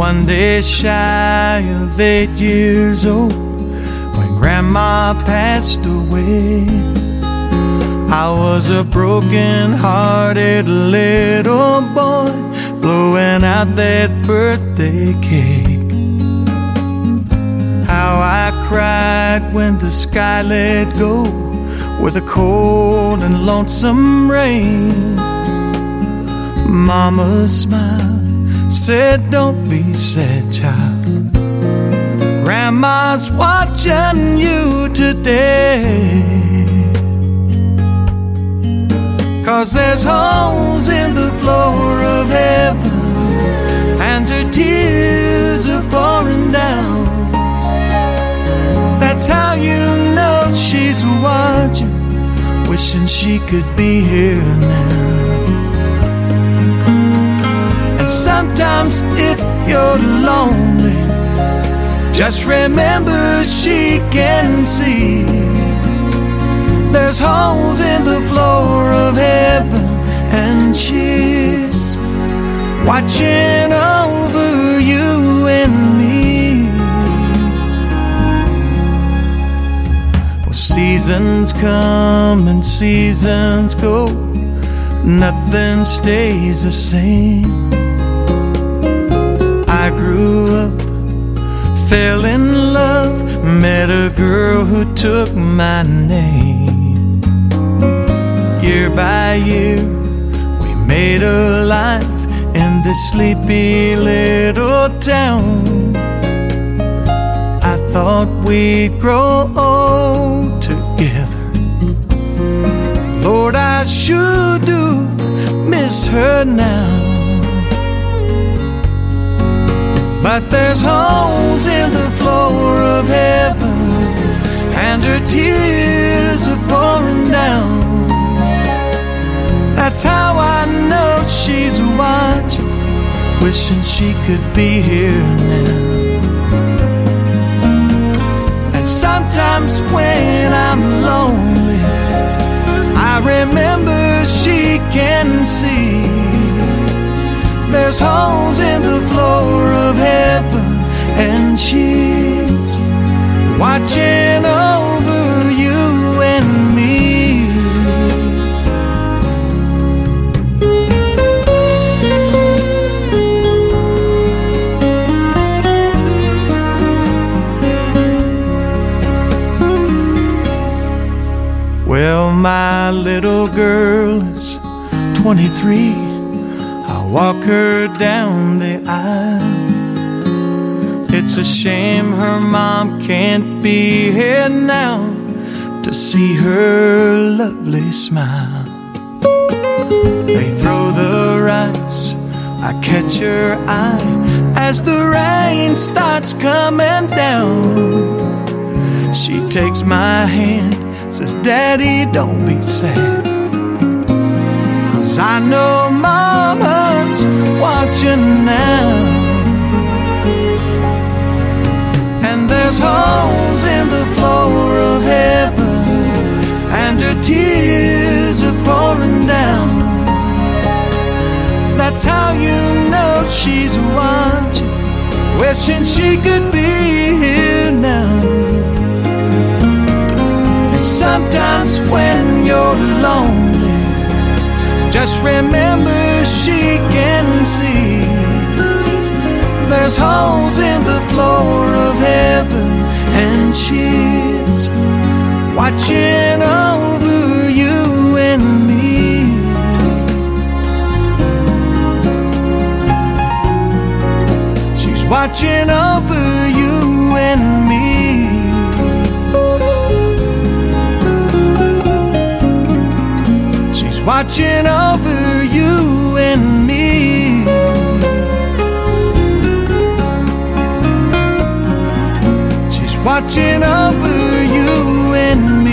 One day shy of 8 years old, when Grandma passed away, I was a broken-hearted little boy blowing out that birthday cake. How I cried when the sky let go with a cold and lonesome rain. Mama smiled, said, "Don't be sad, child. Grandma's watching you today. 'Cause there's holes in the floor of heaven, and her tears are pouring down. That's how you know she's watching, wishing she could be here now. And sometimes if you're lonely, just remember she can see. There's holes in the floor of heaven, and she's watching over you and me." Well, seasons come and seasons go, nothing stays the same. I grew up, fell in love, met a girl who took my name. Year by year, we made a life in this sleepy little town. I thought we'd grow old together. Lord, I sure do miss her now. But there's holes in the floor of heaven, and her tears are pouring down. That's how I know she's watching, wishing she could be here now. And sometimes when I'm lonely, I remember she can see. There's holes in the floor of heaven, and she's watching over you and me. Well, my little girl is 23. I walk her down the aisle. It's a shame her mom can't be here now to see her lovely smile. They throw the rice, I catch her eye as the rain starts coming down. She takes my hand, says, "Daddy, don't be sad, 'cause I know Mama's watching now." And there's holes in the floor of heaven, and her tears are pouring down. That's how you know she's watching, wishing she could be here now. And sometimes when you're lonely, just remember she can see. There's holes in the floor of heaven, and she's watching over you and me. She's watching over you and me. She's watching over you and me. She's watching over you and me.